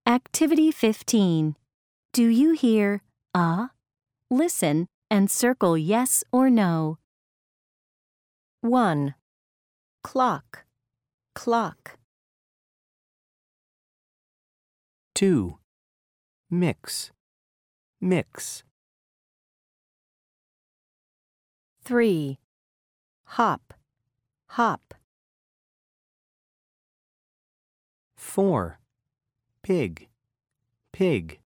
Activity 15. Do you hear a? Listen and circle yes or no. 1. Clock, clock. 2. Mix, mix. 3. Hop, hop. 4. Pig, pig.